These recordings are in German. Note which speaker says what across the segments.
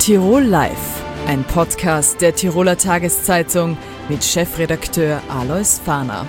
Speaker 1: Tirol Live, ein Podcast der Tiroler Tageszeitung mit Chefredakteur Alois Fahner.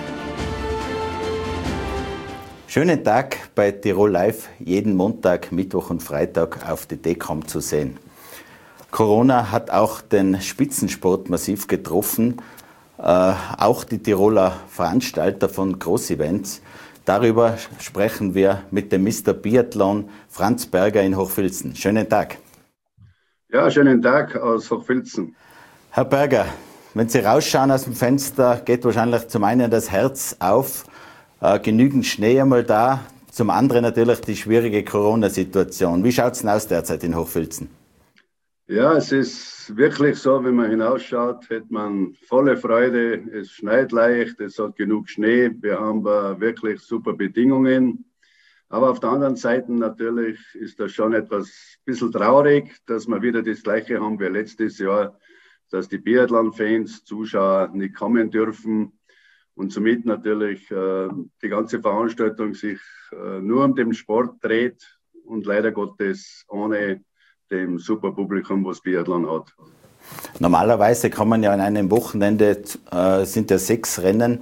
Speaker 2: Schönen Tag bei Tirol Live, jeden Montag, Mittwoch und Freitag auf die DKOM zu sehen. Corona hat auch den Spitzensport massiv getroffen, auch die Tiroler Veranstalter von Großevents. Darüber sprechen wir mit dem Mr. Biathlon Franz Berger in Hochfilzen. Schönen Tag.
Speaker 3: Ja, schönen Tag aus Hochfilzen.
Speaker 2: Herr Berger, wenn Sie rausschauen aus dem Fenster, geht wahrscheinlich zum einen das Herz auf, genügend Schnee einmal da, zum anderen natürlich die schwierige Corona-Situation. Wie schaut es denn aus derzeit in Hochfilzen?
Speaker 3: Ja, es ist wirklich so, wenn man hinausschaut, hat man volle Freude. Es schneit leicht, es hat genug Schnee, wir haben wirklich super Bedingungen. Aber auf der anderen Seite natürlich ist das schon etwas bisschen traurig, dass wir wieder das Gleiche haben wie letztes Jahr, dass die Biathlon-Fans, Zuschauer nicht kommen dürfen und somit natürlich die ganze Veranstaltung sich nur um den Sport dreht und leider Gottes ohne dem super Publikum, was Biathlon hat.
Speaker 2: Normalerweise kommen ja an einem Wochenende, sind ja 6 Rennen,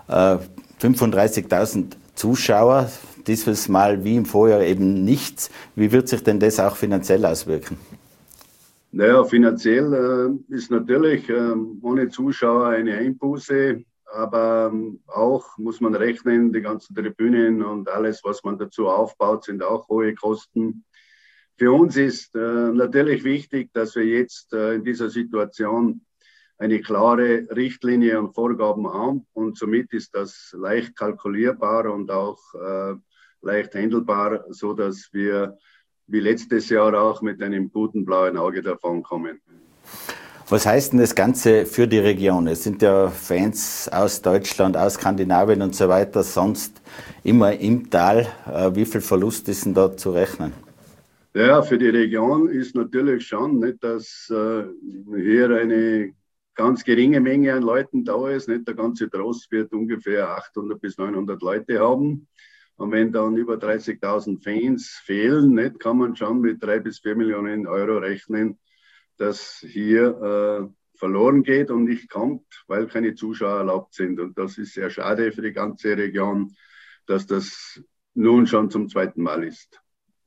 Speaker 2: 35.000 Zuschauer. Dieses Mal wie im Vorjahr eben nichts. Wie wird sich denn das auch finanziell auswirken?
Speaker 3: Naja, finanziell ist natürlich ohne Zuschauer eine Einbuße, aber auch muss man rechnen, die ganzen Tribünen und alles, was man dazu aufbaut, sind auch hohe Kosten. Für uns ist natürlich wichtig, dass wir jetzt in dieser Situation eine klare Richtlinie und Vorgaben haben und somit ist das leicht kalkulierbar und auch leicht handelbar, so dass wir wie letztes Jahr auch mit einem guten blauen Auge davon kommen.
Speaker 2: Was heißt denn das Ganze für die Region? Es sind ja Fans aus Deutschland, aus Skandinavien und so weiter, sonst immer im Tal. Wie viel Verlust ist denn da zu rechnen?
Speaker 3: Ja, für die Region ist natürlich schon, nicht, dass hier eine ganz geringe Menge an Leuten da ist. Nicht der ganze Tross wird ungefähr 800 bis 900 Leute haben. Und wenn dann über 30.000 Fans fehlen, nicht, kann man schon mit 3 bis 4 Millionen Euro rechnen, dass hier verloren geht und nicht kommt, weil keine Zuschauer erlaubt sind. Und das ist sehr schade für die ganze Region, dass das nun schon zum zweiten Mal ist.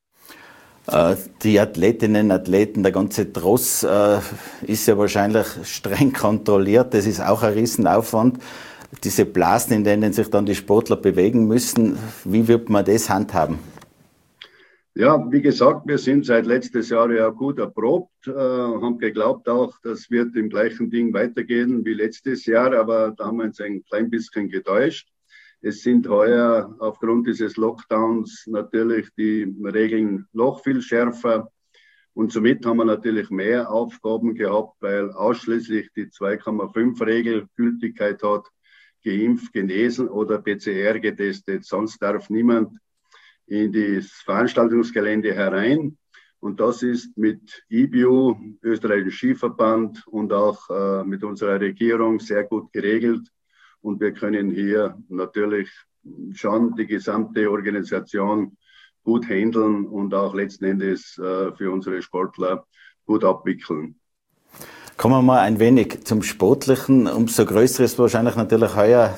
Speaker 2: Die Athletinnen, Athleten, der ganze Tross ist ja wahrscheinlich streng kontrolliert. Das ist auch ein Riesenaufwand. Diese Blasen, in denen sich dann die Sportler bewegen müssen, wie wird man das handhaben?
Speaker 3: Ja, wie gesagt, wir sind seit letztes Jahr ja gut erprobt, haben geglaubt auch, das wird im gleichen Ding weitergehen wie letztes Jahr, aber da haben wir uns ein klein bisschen getäuscht. Es sind heuer aufgrund dieses Lockdowns natürlich die Regeln noch viel schärfer und somit haben wir natürlich mehr Aufgaben gehabt, weil ausschließlich die 2,5-Regel Gültigkeit hat, geimpft, genesen oder PCR getestet. Sonst darf niemand in das Veranstaltungsgelände herein. Und das ist mit IBU, Österreichischen Skiverband und auch mit unserer Regierung sehr gut geregelt. Und wir können hier natürlich schon die gesamte Organisation gut handeln und auch letzten Endes für unsere Sportler gut abwickeln.
Speaker 2: Kommen wir mal ein wenig zum Sportlichen. Umso größer ist wahrscheinlich natürlich heuer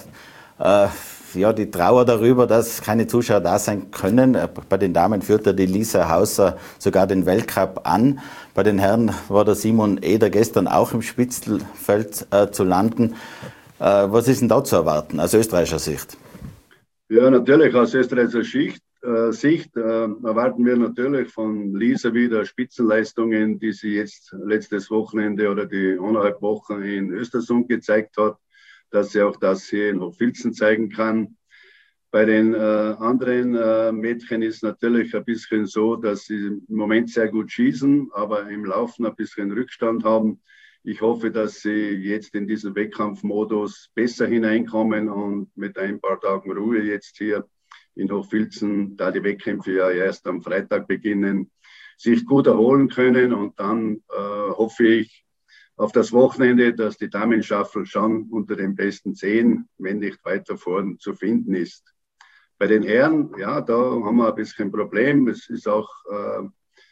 Speaker 2: die Trauer darüber, dass keine Zuschauer da sein können. Bei den Damen führt ja die Lisa Hauser sogar den Weltcup an. Bei den Herren war der Simon Eder gestern auch im Spitzenfeld zu landen. Was ist denn da zu erwarten aus österreichischer Sicht?
Speaker 3: Ja, natürlich aus österreichischer Sicht erwarten wir natürlich von Lisa wieder Spitzenleistungen, die sie jetzt letztes Wochenende oder die 1,5 Wochen in Östersund gezeigt hat, dass sie auch das hier in Hochfilzen zeigen kann. Bei den anderen Mädchen ist natürlich ein bisschen so, dass sie im Moment sehr gut schießen, aber im Laufen ein bisschen Rückstand haben. Ich hoffe, dass sie jetzt in diesen Wettkampfmodus besser hineinkommen und mit ein paar Tagen Ruhe jetzt hier in Hochfilzen, da die Wettkämpfe ja erst am Freitag beginnen, sich gut erholen können. Und dann hoffe ich auf das Wochenende, dass die Damenstaffel schon unter den besten 10, wenn nicht weiter vorn zu finden ist. Bei den Herren, ja, da haben wir ein bisschen ein Problem. Es ist auch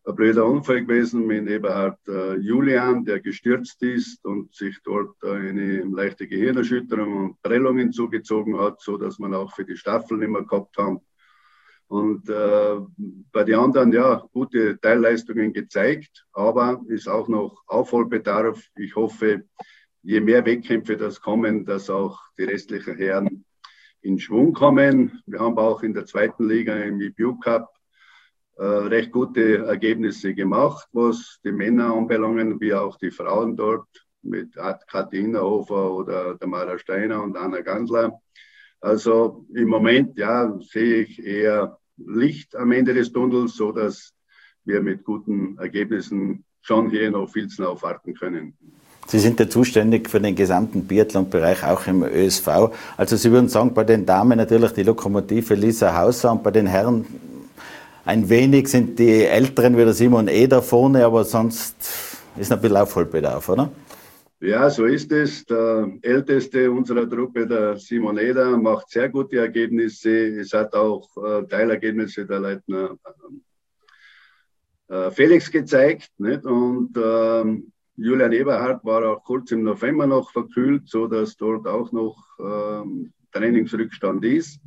Speaker 3: ein blöder Unfall gewesen mit Eberhard Julian, der gestürzt ist und sich dort eine leichte Gehirnerschütterung und Prellungen zugezogen hat, so dass man auch für die Staffel nicht mehr gehabt haben. Und bei den anderen, ja, gute Teilleistungen gezeigt, aber ist auch noch Aufholbedarf. Ich hoffe, je mehr Wettkämpfe das kommen, dass auch die restlichen Herren in Schwung kommen. Wir haben auch in der zweiten Liga im IBU Cup recht gute Ergebnisse gemacht, was die Männer anbelangen, wie auch die Frauen dort mit Kathi Innerhofer oder Tamara Steiner und Anna Gansler. Also im Moment, ja, sehe ich eher Licht am Ende des Tunnels, so dass wir mit guten Ergebnissen schon hier in Ophilzen aufwarten können.
Speaker 2: Sie sind ja zuständig für den gesamten Biathlon-Bereich, auch im ÖSV. Also Sie würden sagen, bei den Damen natürlich die Lokomotive Lisa Hauser und bei den Herren ein wenig sind die Älteren wie der Simon da vorne, aber sonst ist noch ein bisschen Aufholbedarf, oder?
Speaker 3: Ja, so ist es. Der Älteste unserer Truppe, der Simon Eder, macht sehr gute Ergebnisse. Es hat auch Teilergebnisse der Leutnant Felix gezeigt. Nicht? Und Julian Eberhardt war auch kurz im November noch verkühlt, sodass dort auch noch Trainingsrückstand ist.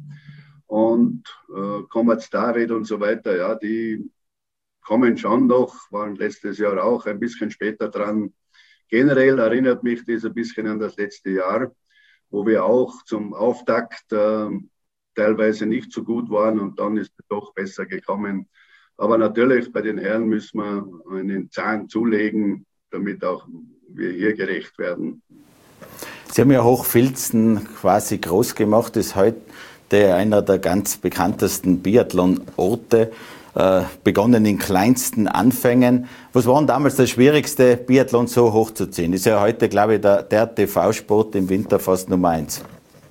Speaker 3: Und Kommerz David und so weiter, ja, die kommen schon noch, waren letztes Jahr auch ein bisschen später dran. Generell erinnert mich das ein bisschen an das letzte Jahr, wo wir auch zum Auftakt teilweise nicht so gut waren und dann ist es doch besser gekommen. Aber natürlich bei den Herren müssen wir einen Zahn zulegen, damit auch wir hier gerecht werden.
Speaker 2: Sie haben ja Hochfilzen quasi groß gemacht, ist heute einer der ganz bekanntesten Biathlon-Orte, begonnen in kleinsten Anfängen. Was war denn damals das schwierigste, Biathlon so hochzuziehen? Ist ja heute, glaube ich, der TV-Sport im Winter fast Nummer 1.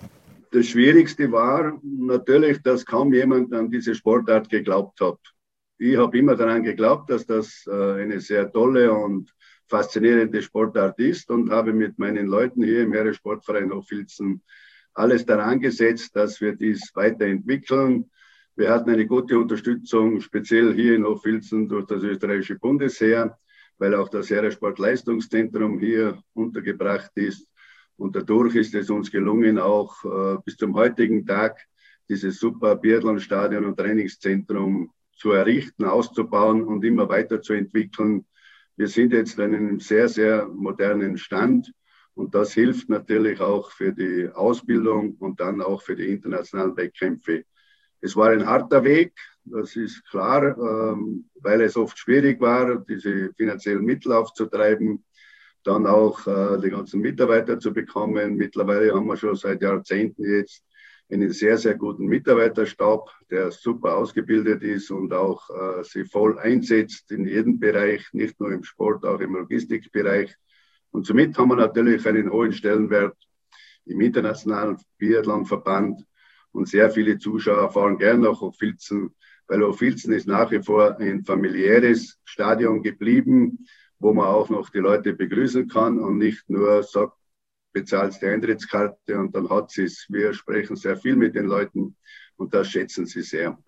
Speaker 3: Das Schwierigste war natürlich, dass kaum jemand an diese Sportart geglaubt hat. Ich habe immer daran geglaubt, dass das eine sehr tolle und faszinierende Sportart ist und habe mit meinen Leuten hier im Heeressportverein Ophilzen alles daran gesetzt, dass wir dies weiterentwickeln. Wir hatten eine gute Unterstützung, speziell hier in Ophilzen durch das österreichische Bundesheer, weil auch das Heeressportleistungszentrum hier untergebracht ist. Und dadurch ist es uns gelungen, auch bis zum heutigen Tag dieses super Biathlonstadion und Trainingszentrum zu errichten, auszubauen und immer weiterzuentwickeln. Wir sind jetzt an einem sehr, sehr modernen Stand. Und das hilft natürlich auch für die Ausbildung und dann auch für die internationalen Wettkämpfe. Es war ein harter Weg, das ist klar, weil es oft schwierig war, diese finanziellen Mittel aufzutreiben, dann auch die ganzen Mitarbeiter zu bekommen. Mittlerweile haben wir schon seit Jahrzehnten jetzt einen sehr, sehr guten Mitarbeiterstab, der super ausgebildet ist und auch sich voll einsetzt in jedem Bereich, nicht nur im Sport, auch im Logistikbereich. Und somit haben wir natürlich einen hohen Stellenwert im internationalen Biathlonverband und sehr viele Zuschauer fahren gerne nach Ophilzen, weil Ophilzen ist nach wie vor ein familiäres Stadion geblieben, wo man auch noch die Leute begrüßen kann und nicht nur sagt, bezahlst die Eintrittskarte und dann hat sie es. Wir sprechen sehr viel mit den Leuten und das schätzen sie sehr.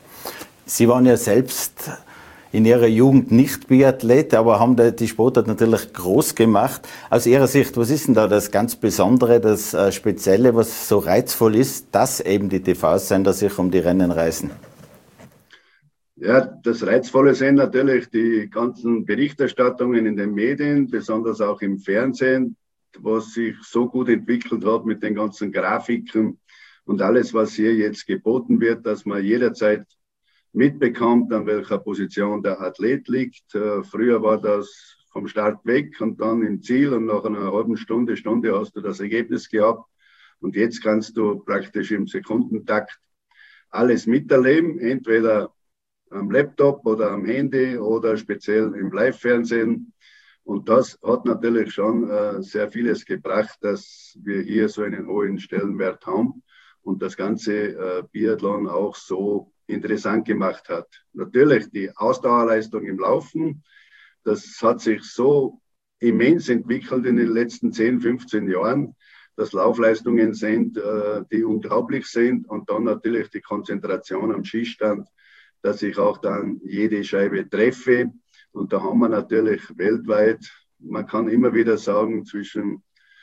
Speaker 2: Sie waren ja selbst in Ihrer Jugend nicht Biathlet, aber haben die Sportart natürlich groß gemacht. Aus Ihrer Sicht, was ist denn da das ganz Besondere, das Spezielle, was so reizvoll ist, dass eben die TV-Sender sich um die Rennen reißen?
Speaker 3: Ja, das Reizvolle sind natürlich die ganzen Berichterstattungen in den Medien, besonders auch im Fernsehen, was sich so gut entwickelt hat mit den ganzen Grafiken und alles, was hier jetzt geboten wird, dass man jederzeit mitbekommt, an welcher Position der Athlet liegt. Früher war das vom Start weg und dann im Ziel und nach einer halben Stunde hast du das Ergebnis gehabt. Und jetzt kannst du praktisch im Sekundentakt alles miterleben, entweder am Laptop oder am Handy oder speziell im Live-Fernsehen. Und das hat natürlich schon sehr vieles gebracht, dass wir hier so einen hohen Stellenwert haben und das ganze Biathlon auch so interessant gemacht hat. Natürlich die Ausdauerleistung im Laufen, das hat sich so immens entwickelt in den letzten 10, 15 Jahren, dass Laufleistungen sind, die unglaublich sind und dann natürlich die Konzentration am Schießstand, dass ich auch dann jede Scheibe treffe. Und da haben wir natürlich weltweit, man kann immer wieder sagen, zwischen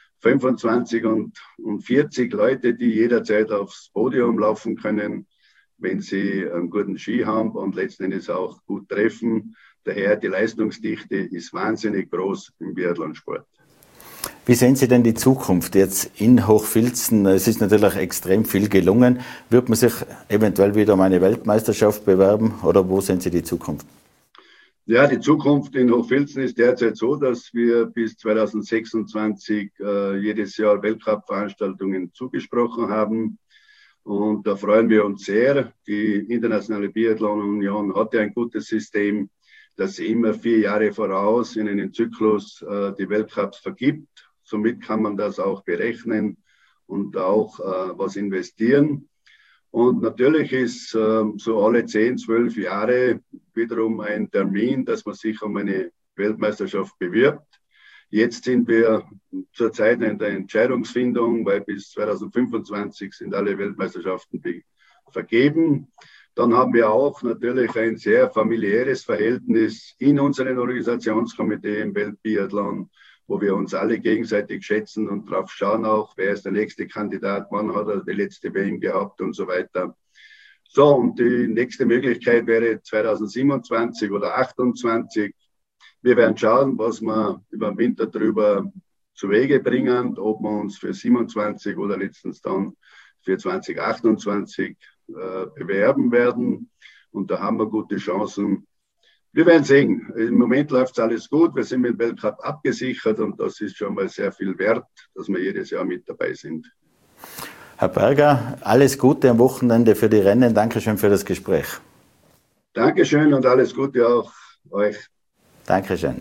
Speaker 3: 25 und 40 Leute, die jederzeit aufs Podium laufen können, wenn sie einen guten Ski haben und letzten Endes auch gut treffen. Daher die Leistungsdichte ist wahnsinnig groß im Biathlonsport.
Speaker 2: Wie sehen Sie denn die Zukunft jetzt in Hochfilzen? Es ist natürlich extrem viel gelungen. Wird man sich eventuell wieder um eine Weltmeisterschaft bewerben oder wo sehen Sie die Zukunft?
Speaker 3: Ja, die Zukunft in Hochfilzen ist derzeit so, dass wir bis 2026 jedes Jahr Weltcup-Veranstaltungen zugesprochen haben. Und da freuen wir uns sehr. Die Internationale Biathlon-Union hat ja ein gutes System, dass sie immer 4 Jahre voraus in einen Zyklus die Weltcups vergibt. Somit kann man das auch berechnen und auch was investieren. Und natürlich ist so alle 10, 12 Jahre wiederum ein Termin, dass man sich um eine Weltmeisterschaft bewirbt. Jetzt sind wir zurzeit in der Entscheidungsfindung, weil bis 2025 sind alle Weltmeisterschaften vergeben. Dann haben wir auch natürlich ein sehr familiäres Verhältnis in unserem Organisationskomitee im Weltbiathlon, wo wir uns alle gegenseitig schätzen und drauf schauen auch, wer ist der nächste Kandidat, wann hat er die letzte WM gehabt und so weiter. So, und die nächste Möglichkeit wäre 2027 oder 2028. Wir werden schauen, was wir über den Winter drüber zu Wege bringen, ob wir uns für 27 oder letztens dann für 2028 bewerben werden. Und da haben wir gute Chancen. Wir werden sehen. Im Moment läuft alles gut. Wir sind mit dem Weltcup abgesichert und das ist schon mal sehr viel wert, dass wir jedes Jahr mit dabei sind.
Speaker 2: Herr Berger, alles Gute am Wochenende für die Rennen. Dankeschön für das Gespräch.
Speaker 3: Dankeschön und alles Gute auch euch.
Speaker 2: Dankeschön.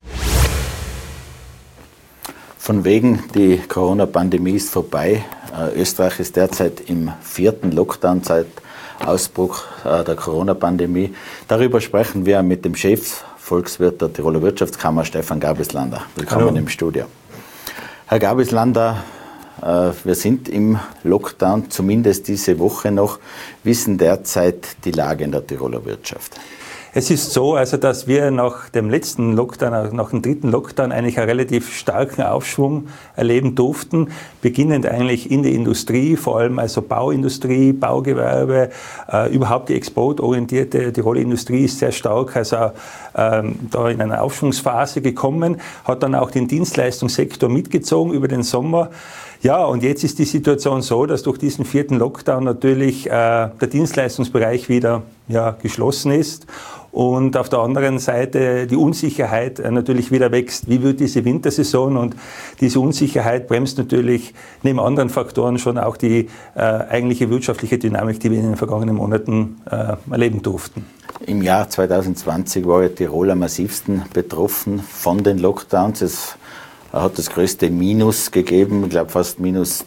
Speaker 2: Von wegen, die Corona-Pandemie ist vorbei. Österreich ist derzeit im 4. Lockdown seit Ausbruch der Corona-Pandemie. Darüber sprechen wir mit dem Chefvolkswirt der Tiroler Wirtschaftskammer, Stefan Gabislander. Willkommen Hallo. Im Studio. Herr Gabislander, wir sind im Lockdown, zumindest diese Woche noch. Wie ist denn derzeit die Lage in der Tiroler Wirtschaft?
Speaker 4: Es ist so, also dass wir nach dem letzten Lockdown, nach dem 3. Lockdown eigentlich einen relativ starken Aufschwung erleben durften, beginnend eigentlich in der Industrie, vor allem also Bauindustrie, Baugewerbe, überhaupt die exportorientierte Tiroler Industrie ist sehr stark, also da in eine Aufschwungsphase gekommen, hat dann auch den Dienstleistungssektor mitgezogen über den Sommer. Ja, und jetzt ist die Situation so, dass durch diesen 4. Lockdown natürlich der Dienstleistungsbereich wieder geschlossen ist und auf der anderen Seite die Unsicherheit natürlich wieder wächst. Wie wird diese Wintersaison? Und diese Unsicherheit bremst natürlich neben anderen Faktoren schon auch die eigentliche wirtschaftliche Dynamik, die wir in den vergangenen Monaten erleben durften.
Speaker 2: Im Jahr 2020 war ja Tirol am massivsten betroffen von den Lockdowns. Es hat das größte Minus gegeben, ich glaube fast minus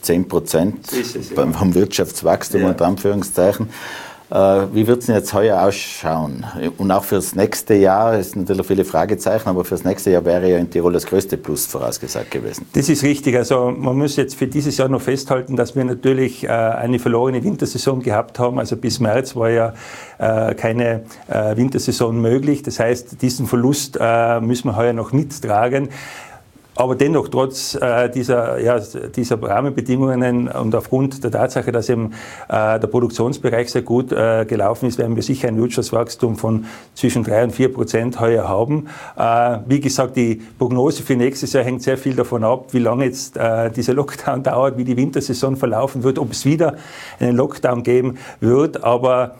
Speaker 2: 10% beim Wirtschaftswachstum unter Anführungszeichen. Wie wird es denn jetzt heuer ausschauen? Und auch fürs nächste Jahr, es sind natürlich viele Fragezeichen, aber fürs nächste Jahr wäre ja in Tirol das größte Plus vorausgesagt gewesen.
Speaker 4: Das ist richtig. Also man muss jetzt für dieses Jahr noch festhalten, dass wir natürlich eine verlorene Wintersaison gehabt haben. Also bis März war ja keine Wintersaison möglich. Das heißt, diesen Verlust müssen wir heuer noch mittragen. Aber dennoch, trotz dieser Rahmenbedingungen und aufgrund der Tatsache, dass eben der Produktionsbereich sehr gut gelaufen ist, werden wir sicher ein Wirtschaftswachstum von zwischen 3% und 4% heuer haben. Wie gesagt, die Prognose für nächstes Jahr hängt sehr viel davon ab, wie lange jetzt dieser Lockdown dauert, wie die Wintersaison verlaufen wird, ob es wieder einen Lockdown geben wird. Aber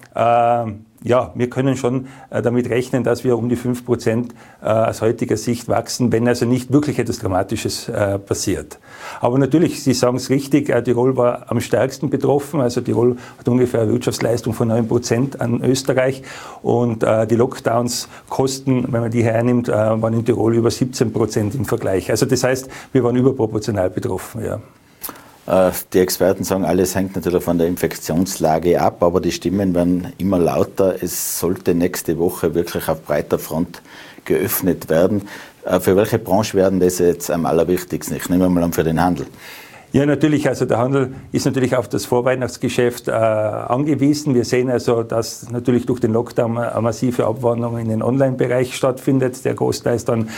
Speaker 4: wir können schon damit rechnen, dass wir um die 5% aus heutiger Sicht wachsen, wenn also nicht wirklich etwas Dramatisches passiert. Aber natürlich, Sie sagen es richtig, Tirol war am stärksten betroffen. Also Tirol hat ungefähr eine Wirtschaftsleistung von 9% an Österreich und die Lockdowns-Kosten, wenn man die hernimmt, waren in Tirol über 17% im Vergleich. Also das heißt, wir waren überproportional betroffen, ja.
Speaker 2: Die Experten sagen, alles hängt natürlich von der Infektionslage ab, aber die Stimmen werden immer lauter. Es sollte nächste Woche wirklich auf breiter Front geöffnet werden. Für welche Branche werden das jetzt am allerwichtigsten? Ich nehme mal an, für den Handel.
Speaker 4: Ja, natürlich. Also der Handel ist natürlich auf das Vorweihnachtsgeschäft angewiesen. Wir sehen also, dass natürlich durch den Lockdown eine massive Abwanderung in den Online-Bereich stattfindet, der großteils dann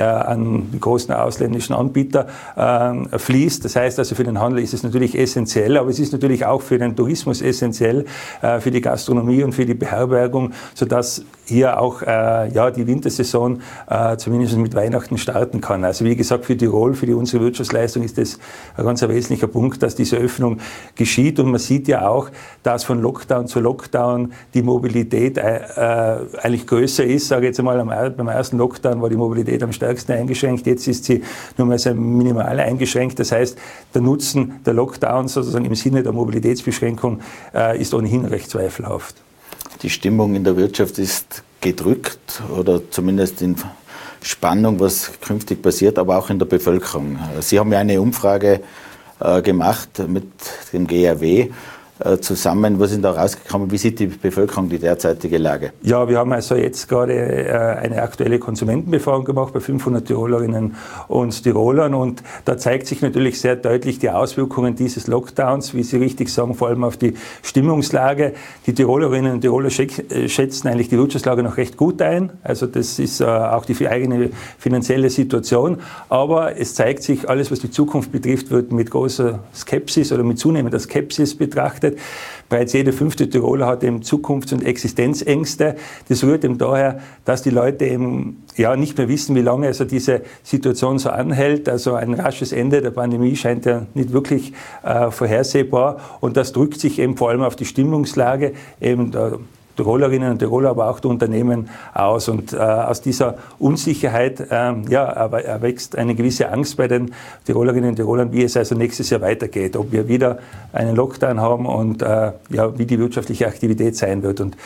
Speaker 4: an die großen ausländischen Anbieter fließt. Das heißt also, für den Handel ist es natürlich essentiell, aber es ist natürlich auch für den Tourismus essentiell, für die Gastronomie und für die Beherbergung, sodass hier auch die Wintersaison zumindest mit Weihnachten starten kann. Also wie gesagt, für Tirol, für unsere Wirtschaftsleistung ist das ein ganz wesentlicher Punkt, dass diese Öffnung geschieht. Und man sieht ja auch, dass von Lockdown zu Lockdown die Mobilität eigentlich größer ist. Sage jetzt einmal, beim ersten Lockdown war die Mobilität am stärksten eingeschränkt. Jetzt ist sie nur mal sehr minimal eingeschränkt. Das heißt, der Nutzen der Lockdowns sozusagen im Sinne der Mobilitätsbeschränkung ist ohnehin recht zweifelhaft.
Speaker 2: Die Stimmung in der Wirtschaft ist gedrückt oder zumindest in Spannung, was künftig passiert, aber auch in der Bevölkerung. Sie haben ja eine Umfrage gemacht mit dem GRW zusammen. Was ist da rausgekommen? Wie sieht die Bevölkerung die derzeitige Lage?
Speaker 4: Ja, wir haben also jetzt gerade eine aktuelle Konsumentenbefragung gemacht bei 500 Tirolerinnen und Tirolern und da zeigt sich natürlich sehr deutlich die Auswirkungen dieses Lockdowns, wie Sie richtig sagen, vor allem auf die Stimmungslage. Die Tirolerinnen und Tiroler schätzen eigentlich die Wirtschaftslage noch recht gut ein. Also das ist auch die eigene finanzielle Situation. Aber es zeigt sich, alles was die Zukunft betrifft, wird mit großer Skepsis oder mit zunehmender Skepsis betrachtet. Bereits jeder 5. Tiroler hat eben Zukunfts- und Existenzängste. Das rührt eben daher, dass die Leute eben nicht mehr wissen, wie lange also diese Situation so anhält. Also ein rasches Ende der Pandemie scheint ja nicht wirklich vorhersehbar. Und das drückt sich eben vor allem auf die Stimmungslage eben der Tirolerinnen und Tiroler, aber auch der Unternehmen aus. Und aus dieser Unsicherheit erwächst eine gewisse Angst bei den Tirolerinnen und Tirolern, wie es also nächstes Jahr weitergeht, ob wir wieder einen Lockdown haben und wie die wirtschaftliche Aktivität sein wird. Und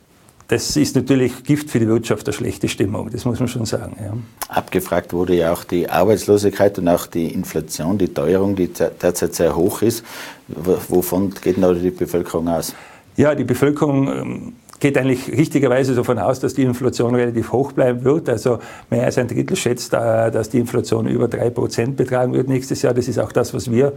Speaker 4: das ist natürlich Gift für die Wirtschaft, eine schlechte Stimmung, das muss man schon sagen. Ja.
Speaker 2: Abgefragt wurde ja auch die Arbeitslosigkeit und auch die Inflation, die Teuerung, die derzeit sehr hoch ist. Wovon geht denn da die Bevölkerung aus? Ja,
Speaker 4: die Bevölkerung geht eigentlich richtigerweise davon aus, dass die Inflation relativ hoch bleiben wird. Also mehr als ein Drittel schätzt, dass die Inflation über 3% betragen wird nächstes Jahr. Das ist auch das,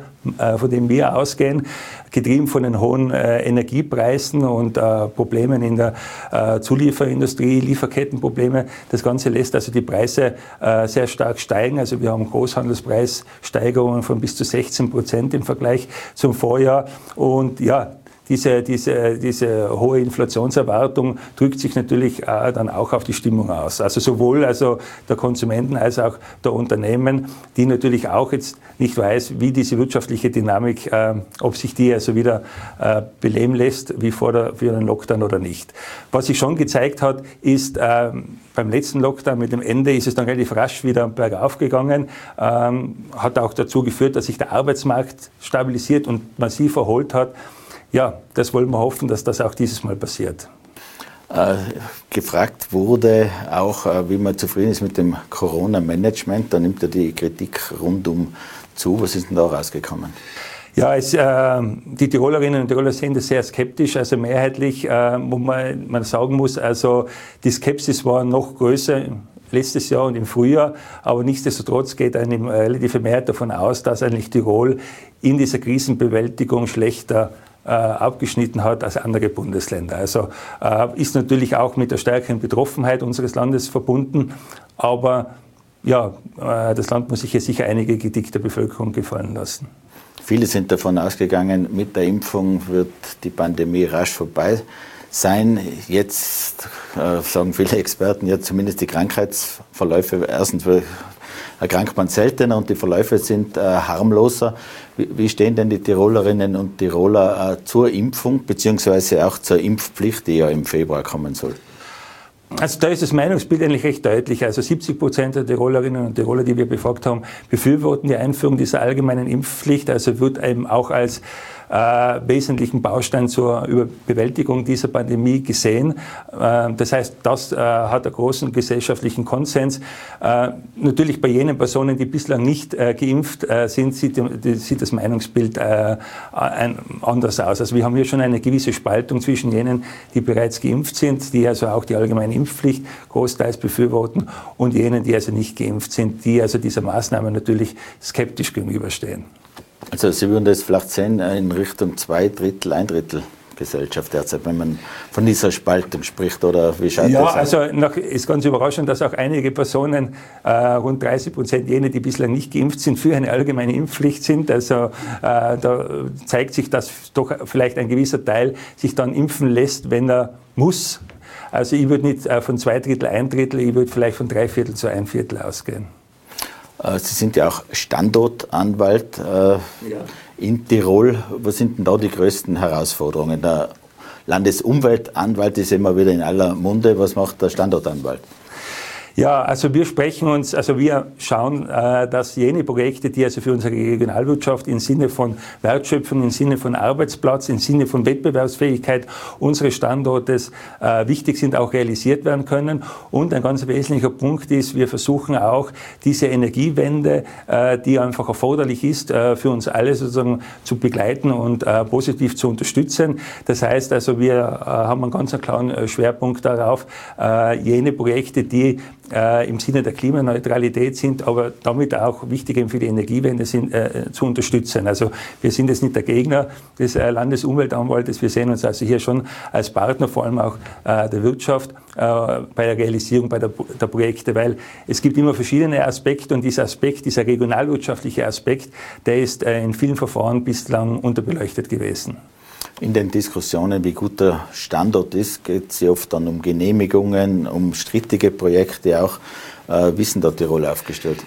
Speaker 4: von dem wir ausgehen. Getrieben von den hohen Energiepreisen und Problemen in der Zulieferindustrie, Lieferkettenprobleme. Das Ganze lässt also die Preise sehr stark steigen. Also wir haben Großhandelspreissteigerungen von bis zu 16% im Vergleich zum Vorjahr. Und diese hohe Inflationserwartung drückt sich natürlich dann auch auf die Stimmung aus. Also sowohl der Konsumenten als auch der Unternehmen, die natürlich auch jetzt nicht weiß, wie diese wirtschaftliche Dynamik, ob sich die also wieder beleben lässt, wie vor den Lockdown oder nicht. Was sich schon gezeigt hat, ist, beim letzten Lockdown mit dem Ende ist es dann relativ rasch wieder bergauf gegangen, hat auch dazu geführt, dass sich der Arbeitsmarkt stabilisiert und massiv erholt hat. Ja, das wollen wir hoffen, dass das auch dieses Mal passiert.
Speaker 2: Gefragt wurde auch, wie man zufrieden ist mit dem Corona-Management. Da nimmt ja die Kritik rundum zu. Was ist denn da rausgekommen?
Speaker 4: Ja, die Tirolerinnen und Tiroler sehen das sehr skeptisch, also mehrheitlich, wo man sagen muss, also die Skepsis war noch größer letztes Jahr und im Frühjahr, aber nichtsdestotrotz geht eine relative Mehrheit davon aus, dass eigentlich Tirol in dieser Krisenbewältigung schlechter abgeschnitten hat als andere Bundesländer. Also ist natürlich auch mit der stärkeren Betroffenheit unseres Landes verbunden, aber das Land muss sich hier sicher einige Kritik der Bevölkerung gefallen lassen.
Speaker 2: Viele sind davon ausgegangen, mit der Impfung wird die Pandemie rasch vorbei sein. Jetzt sagen viele Experten, ja zumindest die Krankheitsverläufe, erstens erkrankt man seltener und die Verläufe sind harmloser. Wie stehen denn die Tirolerinnen und Tiroler zur Impfung beziehungsweise auch zur Impfpflicht, die ja im Februar kommen soll?
Speaker 4: Also da ist das Meinungsbild eigentlich recht deutlich. Also 70% der Tirolerinnen und Tiroler, die wir befragt haben, befürworten die Einführung dieser allgemeinen Impfpflicht. Also wird eben auch als wesentlichen Baustein zur Bewältigung dieser Pandemie gesehen. Das heißt, das hat einen großen gesellschaftlichen Konsens. Natürlich bei jenen Personen, die bislang nicht geimpft sind, sieht das Meinungsbild anders aus. Also wir haben hier schon eine gewisse Spaltung zwischen jenen, die bereits geimpft sind, die also auch die allgemeine Impfpflicht großteils befürworten, und jenen, die also nicht geimpft sind, die also dieser Maßnahme natürlich skeptisch gegenüberstehen.
Speaker 2: Also Sie würden das vielleicht sehen in Richtung 2/3, 1/3 Gesellschaft derzeit, wenn man von dieser Spaltung spricht, oder wie schaut das aus?
Speaker 4: Ja, also ist ganz überraschend, dass auch einige Personen, rund 30% jene, die bislang nicht geimpft sind, für eine allgemeine Impfpflicht sind. Also da zeigt sich, dass doch vielleicht ein gewisser Teil sich dann impfen lässt, wenn er muss. Also ich würde nicht von 2/3, 1/3, ich würde vielleicht von 3/4 zu 1/4 ausgehen.
Speaker 2: Sie sind ja auch Standortanwalt in Tirol. Was sind denn da die größten Herausforderungen? Der Landesumweltanwalt ist immer wieder in aller Munde. Was macht der Standortanwalt?
Speaker 4: Ja, also wir schauen, dass jene Projekte, die also für unsere Regionalwirtschaft im Sinne von Wertschöpfung, im Sinne von Arbeitsplatz, im Sinne von Wettbewerbsfähigkeit unseres Standortes wichtig sind, auch realisiert werden können. Und ein ganz wesentlicher Punkt ist, wir versuchen auch diese Energiewende, die einfach erforderlich ist, für uns alle sozusagen zu begleiten und positiv zu unterstützen. Das heißt also, wir haben einen ganz klaren Schwerpunkt darauf, jene Projekte, die im Sinne der Klimaneutralität sind, aber damit auch wichtig für die Energiewende sind, zu unterstützen. Also wir sind jetzt nicht der Gegner des Landesumweltanwaltes, wir sehen uns also hier schon als Partner, vor allem auch der Wirtschaft, bei der Realisierung der Projekte, weil es gibt immer verschiedene Aspekte und dieser Aspekt, dieser regionalwirtschaftliche Aspekt, der ist in vielen Verfahren bislang unterbeleuchtet gewesen.
Speaker 2: In den Diskussionen, wie gut der Standort ist, geht es ja oft dann um Genehmigungen, um strittige Projekte auch. Wie ist denn da Tirol aufgestellt?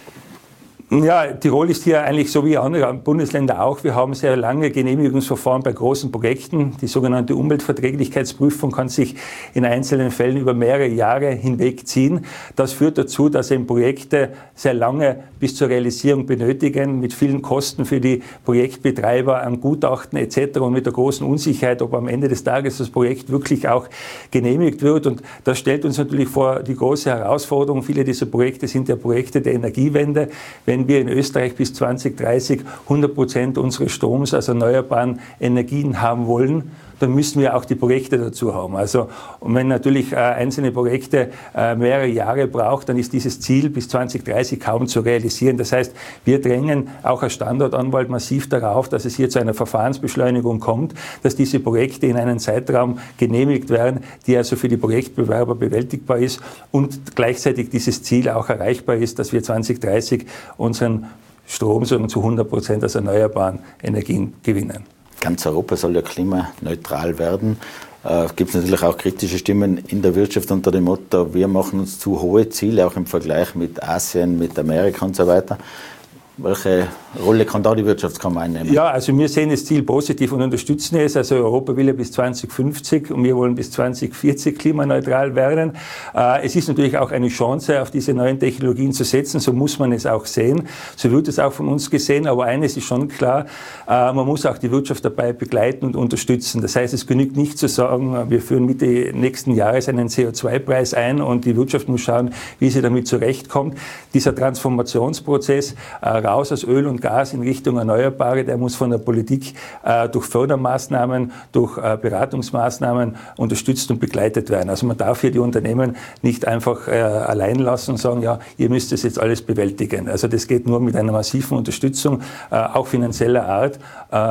Speaker 4: Ja, Tirol ist hier eigentlich so wie andere Bundesländer auch. Wir haben sehr lange Genehmigungsverfahren bei großen Projekten. Die sogenannte Umweltverträglichkeitsprüfung kann sich in einzelnen Fällen über mehrere Jahre hinweg ziehen. Das führt dazu, dass eben Projekte sehr lange bis zur Realisierung benötigen, mit vielen Kosten für die Projektbetreiber, an Gutachten etc. und mit der großen Unsicherheit, ob am Ende des Tages das Projekt wirklich auch genehmigt wird. Und das stellt uns natürlich vor die große Herausforderung. Viele dieser Projekte sind ja Projekte der Energiewende. Wenn wir in Österreich bis 2030 100% unseres Stroms aus erneuerbaren Energien haben wollen, dann müssen wir auch die Projekte dazu haben. Also, und wenn natürlich einzelne Projekte mehrere Jahre braucht, dann ist dieses Ziel bis 2030 kaum zu realisieren. Das heißt, wir drängen auch als Standortanwalt massiv darauf, dass es hier zu einer Verfahrensbeschleunigung kommt, dass diese Projekte in einem Zeitraum genehmigt werden, die also für die Projektbewerber bewältigbar ist und gleichzeitig dieses Ziel auch erreichbar ist, dass wir 2030 unseren Strom zu 100% aus erneuerbaren Energien gewinnen.
Speaker 2: Ganz Europa soll ja klimaneutral werden. Gibt es natürlich auch kritische Stimmen in der Wirtschaft unter dem Motto, wir machen uns zu hohe Ziele, auch im Vergleich mit Asien, mit Amerika und so weiter. Welche Rolle kann da die Wirtschaftskammer einnehmen? Ja,
Speaker 4: also wir sehen das Ziel positiv und unterstützen es. Also Europa will ja bis 2050 und wir wollen bis 2040 klimaneutral werden. Es ist natürlich auch eine Chance, auf diese neuen Technologien zu setzen. So muss man es auch sehen. So wird es auch von uns gesehen. Aber eines ist schon klar, man muss auch die Wirtschaft dabei begleiten und unterstützen. Das heißt, es genügt nicht zu sagen, wir führen Mitte nächsten Jahres einen CO2-Preis ein und die Wirtschaft muss schauen, wie sie damit zurechtkommt. Dieser Transformationsprozess raus aus Öl und Gas in Richtung Erneuerbare, der muss von der Politik durch Fördermaßnahmen, durch Beratungsmaßnahmen unterstützt und begleitet werden. Also man darf hier die Unternehmen nicht einfach allein lassen und sagen, ja, ihr müsst das jetzt alles bewältigen. Also das geht nur mit einer massiven Unterstützung, auch finanzieller Art,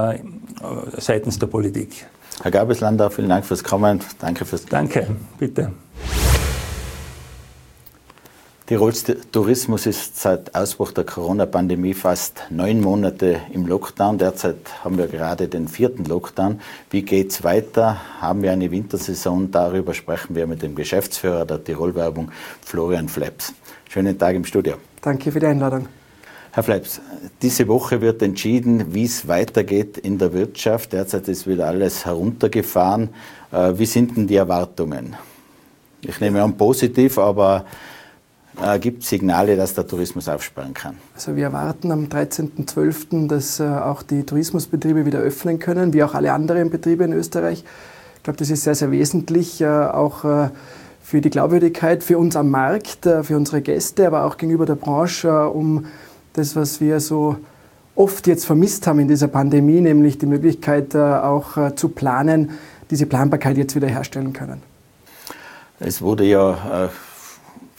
Speaker 4: seitens der Politik.
Speaker 2: Herr Gabelslandau, vielen Dank fürs Kommen.
Speaker 4: Danke, bitte.
Speaker 2: Tirols Tourismus ist seit Ausbruch der Corona-Pandemie fast 9 Monate im Lockdown. Derzeit haben wir gerade den 4. Lockdown. Wie geht's weiter? Haben wir eine Wintersaison? Darüber sprechen wir mit dem Geschäftsführer der Tirol-Werbung, Florian Fleps. Schönen Tag im Studio.
Speaker 5: Danke für die Einladung.
Speaker 2: Herr Fleps, diese Woche wird entschieden, wie es weitergeht in der Wirtschaft. Derzeit ist wieder alles heruntergefahren. Wie sind denn die Erwartungen? Ich nehme an, positiv, aber gibt es Signale, dass der Tourismus aufsperren kann?
Speaker 5: Also wir erwarten am 13.12., dass auch die Tourismusbetriebe wieder öffnen können, wie auch alle anderen Betriebe in Österreich. Ich glaube, das ist sehr, sehr wesentlich, auch für die Glaubwürdigkeit, für uns am Markt, für unsere Gäste, aber auch gegenüber der Branche, um das, was wir so oft jetzt vermisst haben in dieser Pandemie, nämlich die Möglichkeit auch zu planen, diese Planbarkeit jetzt wieder herstellen können.
Speaker 2: Es wurde ja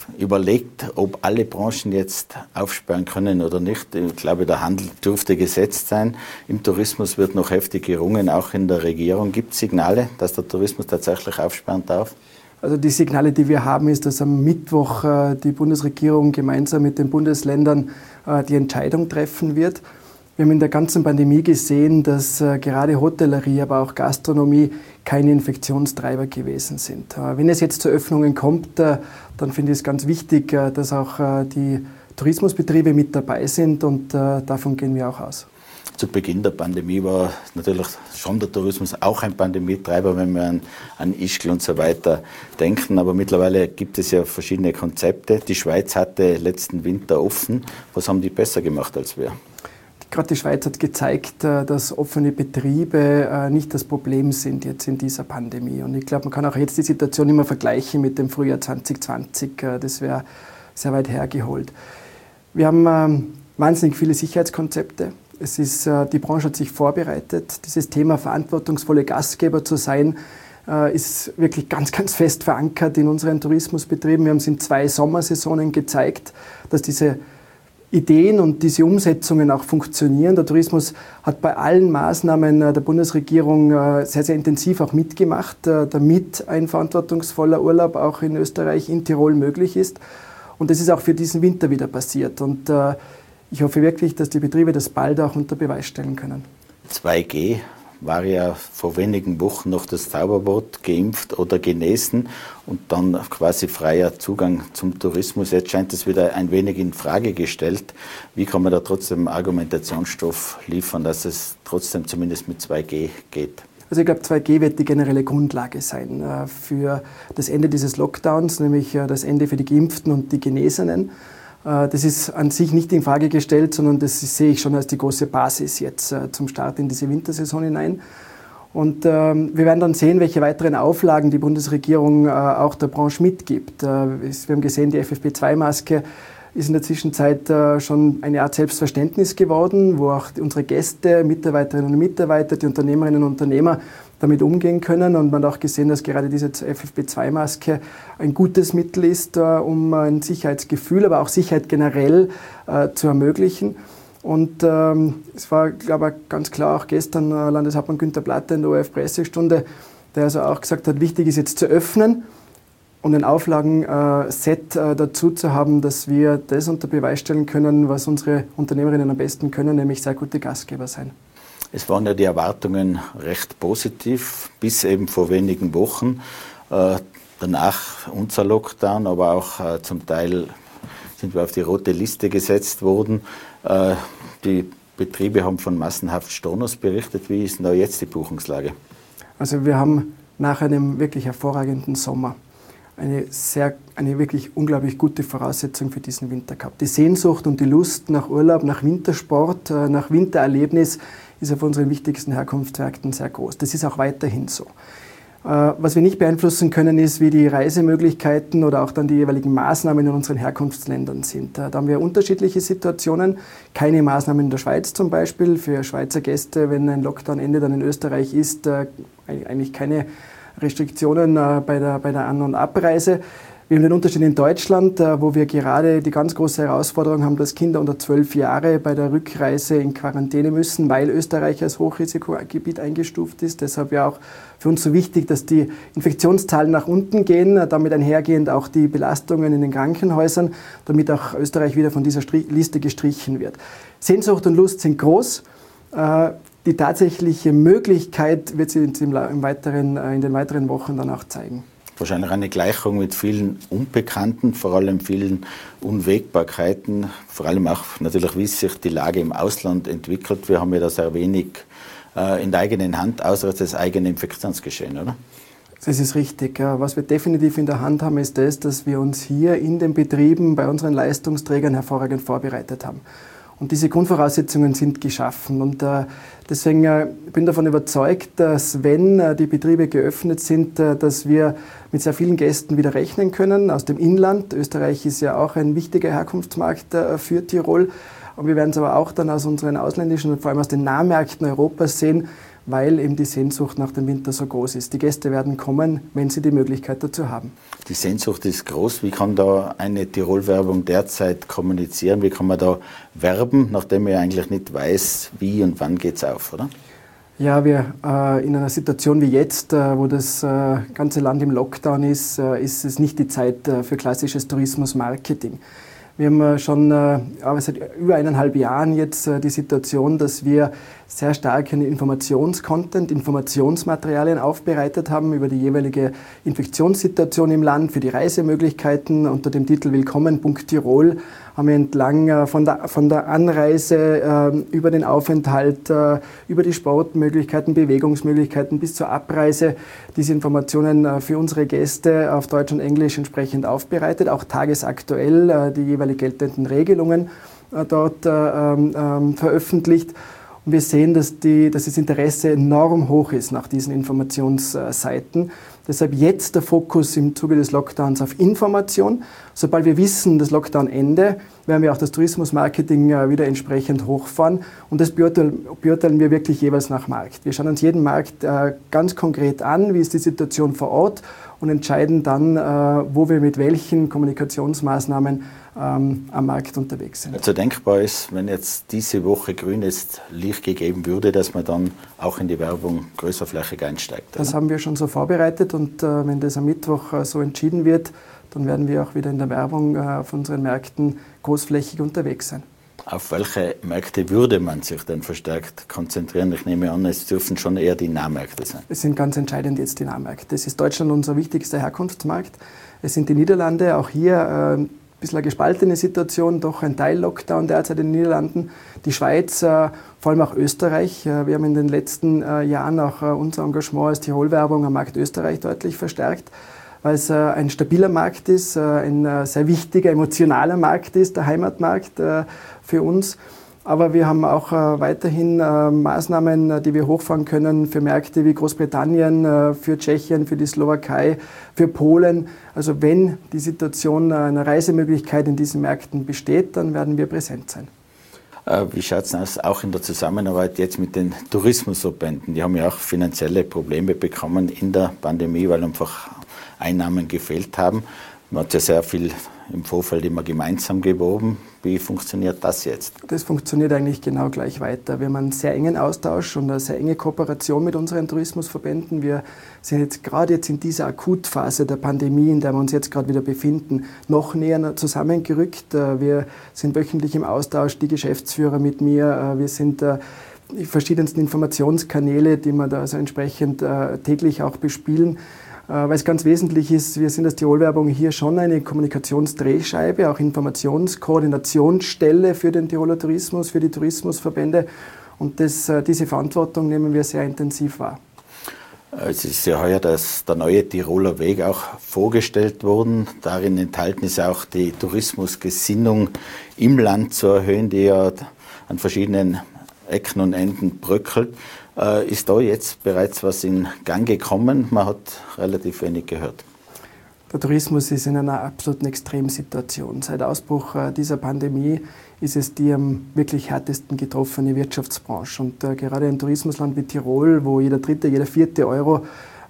Speaker 2: überlegt, ob alle Branchen jetzt aufsperren können oder nicht. Ich glaube, der Handel dürfte gesetzt sein. Im Tourismus wird noch heftig gerungen, auch in der Regierung. Gibt es Signale, dass der Tourismus tatsächlich aufsperren darf?
Speaker 5: Also die Signale, die wir haben, ist, dass am Mittwoch die Bundesregierung gemeinsam mit den Bundesländern die Entscheidung treffen wird. Wir haben in der ganzen Pandemie gesehen, dass gerade Hotellerie, aber auch Gastronomie keine Infektionstreiber gewesen sind. Wenn es jetzt zu Öffnungen kommt, dann finde ich es ganz wichtig, dass auch die Tourismusbetriebe mit dabei sind und davon gehen wir auch aus.
Speaker 2: Zu Beginn der Pandemie war natürlich schon der Tourismus auch ein Pandemietreiber, wenn wir an Ischgl und so weiter denken. Aber mittlerweile gibt es ja verschiedene Konzepte. Die Schweiz hatte letzten Winter offen. Was haben die besser gemacht als wir?
Speaker 5: Gerade die Schweiz hat gezeigt, dass offene Betriebe nicht das Problem sind jetzt in dieser Pandemie. Und ich glaube, man kann auch jetzt die Situation immer vergleichen mit dem Frühjahr 2020. Das wäre sehr weit hergeholt. Wir haben wahnsinnig viele Sicherheitskonzepte. Die Branche hat sich vorbereitet. Dieses Thema verantwortungsvolle Gastgeber zu sein, ist wirklich ganz, ganz fest verankert in unseren Tourismusbetrieben. Wir haben es in 2 Sommersaisonen gezeigt, dass diese Ideen und diese Umsetzungen auch funktionieren. Der Tourismus hat bei allen Maßnahmen der Bundesregierung sehr, sehr intensiv auch mitgemacht, damit ein verantwortungsvoller Urlaub auch in Österreich, in Tirol möglich ist. Und das ist auch für diesen Winter wieder passiert. Und ich hoffe wirklich, dass die Betriebe das bald auch unter Beweis stellen können.
Speaker 2: 2G war ja vor wenigen Wochen noch das Zauberwort, geimpft oder genesen und dann quasi freier Zugang zum Tourismus. Jetzt scheint es wieder ein wenig in Frage gestellt. Wie kann man da trotzdem Argumentationsstoff liefern, dass es trotzdem zumindest mit 2G geht?
Speaker 5: Also ich glaube, 2G wird die generelle Grundlage sein für das Ende dieses Lockdowns, nämlich das Ende für die Geimpften und die Genesenen. Das ist an sich nicht in Frage gestellt, sondern das sehe ich schon als die große Basis jetzt zum Start in diese Wintersaison hinein. Und wir werden dann sehen, welche weiteren Auflagen die Bundesregierung auch der Branche mitgibt. Wir haben gesehen, die FFP2-Maske ist in der Zwischenzeit schon eine Art Selbstverständnis geworden, wo auch unsere Gäste, Mitarbeiterinnen und Mitarbeiter, die Unternehmerinnen und Unternehmer damit umgehen können. Und man hat auch gesehen, dass gerade diese FFP2-Maske ein gutes Mittel ist, um ein Sicherheitsgefühl, aber auch Sicherheit generell zu ermöglichen. Und es war, glaube ich, ganz klar auch gestern Landeshauptmann Günther Platter in der ORF-Pressestunde, der also auch gesagt hat, wichtig ist jetzt zu öffnen und ein Auflagenset dazu zu haben, dass wir das unter Beweis stellen können, was unsere Unternehmerinnen am besten können, nämlich sehr gute Gastgeber sein.
Speaker 2: Es waren ja die Erwartungen recht positiv, bis eben vor wenigen Wochen. Danach unser Lockdown, aber auch zum Teil sind wir auf die rote Liste gesetzt worden. Die Betriebe haben von massenhaft Stornos berichtet. Wie ist denn da jetzt die Buchungslage?
Speaker 5: Also wir haben nach einem wirklich hervorragenden Sommer eine wirklich unglaublich gute Voraussetzung für diesen Winter gehabt. Die Sehnsucht und die Lust nach Urlaub, nach Wintersport, nach Wintererlebnis ist auf unseren wichtigsten Herkunftsmärkten sehr groß. Das ist auch weiterhin so. Was wir nicht beeinflussen können, ist, wie die Reisemöglichkeiten oder auch dann die jeweiligen Maßnahmen in unseren Herkunftsländern sind. Da haben wir unterschiedliche Situationen. Keine Maßnahmen in der Schweiz zum Beispiel. Für Schweizer Gäste, wenn ein Lockdown-Ende dann in Österreich ist, eigentlich keine Restriktionen bei der An- und Abreise. Wir haben den Unterschied in Deutschland, wo wir gerade die ganz große Herausforderung haben, dass Kinder unter 12 Jahre bei der Rückreise in Quarantäne müssen, weil Österreich als Hochrisikogebiet eingestuft ist. Deshalb ja auch für uns so wichtig, dass die Infektionszahlen nach unten gehen, damit einhergehend auch die Belastungen in den Krankenhäusern, damit auch Österreich wieder von dieser Liste gestrichen wird. Sehnsucht und Lust sind groß. Die tatsächliche Möglichkeit wird sich in den weiteren Wochen dann auch zeigen.
Speaker 2: Wahrscheinlich eine Gleichung mit vielen Unbekannten, vor allem vielen Unwägbarkeiten, vor allem auch natürlich, wie sich die Lage im Ausland entwickelt. Wir haben ja da sehr wenig in der eigenen Hand, außer das eigene Infektionsgeschehen, oder?
Speaker 5: Das ist richtig. Was wir definitiv in der Hand haben, ist das, dass wir uns hier in den Betrieben bei unseren Leistungsträgern hervorragend vorbereitet haben. Und diese Grundvoraussetzungen sind geschaffen. Und deswegen bin ich davon überzeugt, dass wenn die Betriebe geöffnet sind, dass wir mit sehr vielen Gästen wieder rechnen können aus dem Inland. Österreich ist ja auch ein wichtiger Herkunftsmarkt für Tirol. Und wir werden es aber auch dann aus unseren ausländischen und vor allem aus den Nahmärkten Europas sehen, weil eben die Sehnsucht nach dem Winter so groß ist. Die Gäste werden kommen, wenn sie die Möglichkeit dazu haben.
Speaker 2: Die Sehnsucht ist groß. Wie kann da eine Tirol-Werbung derzeit kommunizieren? Wie kann man da werben, nachdem man eigentlich nicht weiß, wie und wann geht es auf, oder?
Speaker 5: Ja, wir in einer Situation wie jetzt, wo das ganze Land im Lockdown ist es nicht die Zeit für klassisches Tourismusmarketing. Wir haben schon seit über 1,5 Jahren jetzt die Situation, dass wir sehr stark einen Informationsmaterialien aufbereitet haben über die jeweilige Infektionssituation im Land, für die Reisemöglichkeiten. Unter dem Titel Willkommen.Tirol haben wir entlang von der Anreise über den Aufenthalt, über die Sportmöglichkeiten, Bewegungsmöglichkeiten bis zur Abreise diese Informationen für unsere Gäste auf Deutsch und Englisch entsprechend aufbereitet, auch tagesaktuell die jeweilig geltenden Regelungen dort veröffentlicht. Und wir sehen, dass das Interesse enorm hoch ist nach diesen Informationsseiten. Deshalb jetzt der Fokus im Zuge des Lockdowns auf Information. Sobald wir wissen, das Lockdown-Ende, werden wir auch das Tourismusmarketing wieder entsprechend hochfahren. Und das beurteilen wir wirklich jeweils nach Markt. Wir schauen uns jeden Markt ganz konkret an, wie ist die Situation vor Ort und entscheiden dann, wo wir mit welchen Kommunikationsmaßnahmen am Markt unterwegs sind.
Speaker 2: Also denkbar ist, wenn jetzt diese Woche grünes Licht gegeben würde, dass man dann auch in die Werbung größerflächig einsteigt. Oder?
Speaker 5: Das haben wir schon so vorbereitet und wenn das am Mittwoch so entschieden wird, dann werden wir auch wieder in der Werbung auf unseren Märkten großflächig unterwegs sein.
Speaker 2: Auf welche Märkte würde man sich denn verstärkt konzentrieren? Ich nehme an, es dürfen schon eher die Nahmärkte sein.
Speaker 5: Es sind ganz entscheidend jetzt die Nahmärkte. Es ist Deutschland unser wichtigster Herkunftsmarkt. Es sind die Niederlande, auch hier ein bisschen eine gespaltene Situation, doch ein Teil-Lockdown derzeit in den Niederlanden. Die Schweiz, vor allem auch Österreich. Wir haben in den letzten Jahren auch unser Engagement als Tirol-Werbung am Markt Österreich deutlich verstärkt, weil es ein stabiler Markt ist, ein sehr wichtiger, emotionaler Markt ist, der Heimatmarkt für uns. Aber wir haben auch weiterhin Maßnahmen, die wir hochfahren können für Märkte wie Großbritannien, für Tschechien, für die Slowakei, für Polen. Also wenn die Situation einer Reisemöglichkeit in diesen Märkten besteht, dann werden wir präsent sein.
Speaker 2: Wie schaut es aus, auch in der Zusammenarbeit jetzt mit den Tourismusverbänden? Die haben ja auch finanzielle Probleme bekommen in der Pandemie, weil einfach Einnahmen gefehlt haben. Man hat ja sehr viel im Vorfeld immer gemeinsam geworben. Wie funktioniert das jetzt? Das
Speaker 5: funktioniert eigentlich genau gleich weiter. Wir haben einen sehr engen Austausch und eine sehr enge Kooperation mit unseren Tourismusverbänden. Wir sind jetzt gerade in dieser Akutphase der Pandemie, in der wir uns jetzt gerade wieder befinden, noch näher zusammengerückt. Wir sind wöchentlich im Austausch, die Geschäftsführer mit mir. Wir sind die verschiedensten Informationskanäle, die wir da also entsprechend täglich auch bespielen. Weil es ganz wesentlich ist, wir sind als Tirol-Werbung hier schon eine Kommunikationsdrehscheibe, auch Informationskoordinationsstelle für den Tiroler Tourismus, für die Tourismusverbände. Und diese Verantwortung nehmen wir sehr intensiv wahr.
Speaker 2: Es ist ja heuer der neue Tiroler Weg auch vorgestellt worden. Darin enthalten ist auch die Tourismusgesinnung im Land zu erhöhen, die ja an verschiedenen Ecken und Enden bröckelt. Ist da jetzt bereits was in Gang gekommen? Man hat relativ wenig gehört.
Speaker 5: Der Tourismus ist in einer absoluten Extremsituation. Seit Ausbruch dieser Pandemie ist es die am wirklich härtesten getroffene Wirtschaftsbranche. Und gerade ein Tourismusland wie Tirol, wo jeder dritte, jeder vierte Euro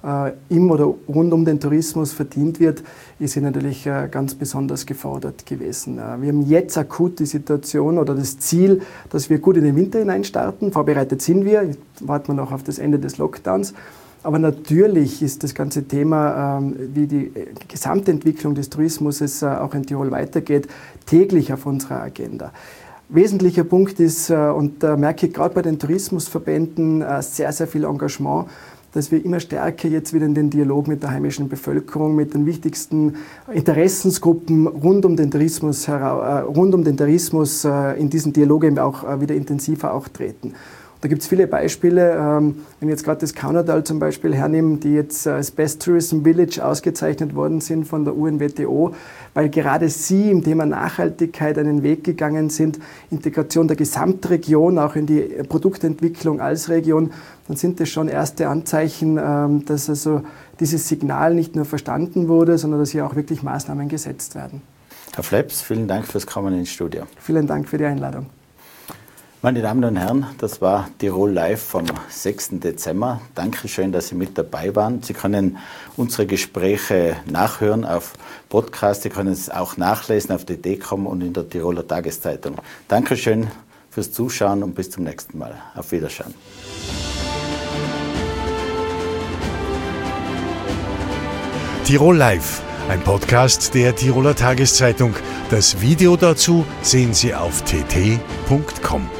Speaker 5: im oder rund um den Tourismus verdient wird, ist hier natürlich ganz besonders gefordert gewesen. Wir haben jetzt akut die Situation oder das Ziel, dass wir gut in den Winter hinein starten. Vorbereitet sind wir, jetzt warten wir noch auf das Ende des Lockdowns. Aber natürlich ist das ganze Thema, wie die Gesamtentwicklung des Tourismus auch in Tirol weitergeht, täglich auf unserer Agenda. Wesentlicher Punkt ist, und da merke ich gerade bei den Tourismusverbänden sehr, sehr viel Engagement, dass wir immer stärker jetzt wieder in den Dialog mit der heimischen Bevölkerung, mit den wichtigsten Interessensgruppen rund um den Tourismus in diesen Dialog eben auch wieder intensiver auch treten. Da gibt es viele Beispiele, wenn ich jetzt gerade das Kaunertal zum Beispiel hernehme, die jetzt als Best Tourism Village ausgezeichnet worden sind von der UNWTO, weil gerade sie im Thema Nachhaltigkeit einen Weg gegangen sind, Integration der Gesamtregion, auch in die Produktentwicklung als Region, dann sind das schon erste Anzeichen, dass also dieses Signal nicht nur verstanden wurde, sondern dass hier auch wirklich Maßnahmen gesetzt werden.
Speaker 2: Herr Fleps, vielen Dank fürs Kommen ins Studio.
Speaker 5: Vielen Dank für die Einladung.
Speaker 2: Meine Damen und Herren, das war Tirol Live vom 6. Dezember. Dankeschön, dass Sie mit dabei waren. Sie können unsere Gespräche nachhören auf Podcast. Sie können es auch nachlesen auf dd.com und in der Tiroler Tageszeitung. Dankeschön fürs Zuschauen und bis zum nächsten Mal. Auf Wiedersehen.
Speaker 6: Tirol Live, ein Podcast der Tiroler Tageszeitung. Das Video dazu sehen Sie auf tt.com.